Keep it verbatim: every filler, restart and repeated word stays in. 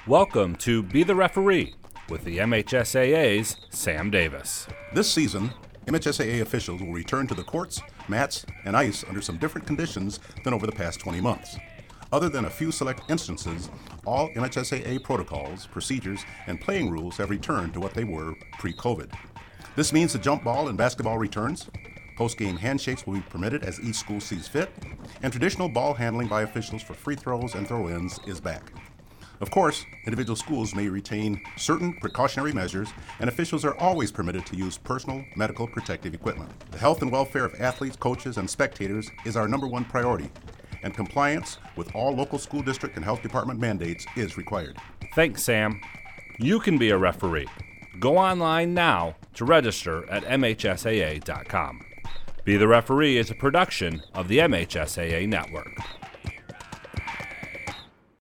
Welcome to Be the Referee with the M H S A A's Sam Davis. This season, M H S A A officials will return to the courts, mats, and ice under some different conditions than over the past twenty months. Other than a few select instances, all M H S A A protocols, procedures, and playing rules have returned to what they were pre-COVID. This means the jump ball and basketball returns, post-game handshakes will be permitted as each school sees fit, and traditional ball handling by officials for free throws and throw-ins is back. Of course, individual schools may retain certain precautionary measures, and officials are always permitted to use personal medical protective equipment. The health and welfare of athletes, coaches, and spectators is our number one priority, and compliance with all local school district and health department mandates is required. Thanks, Sam. You can be a referee. Go online now to register at M H S A A dot com. Be the Referee is a production of the M H S A A Network.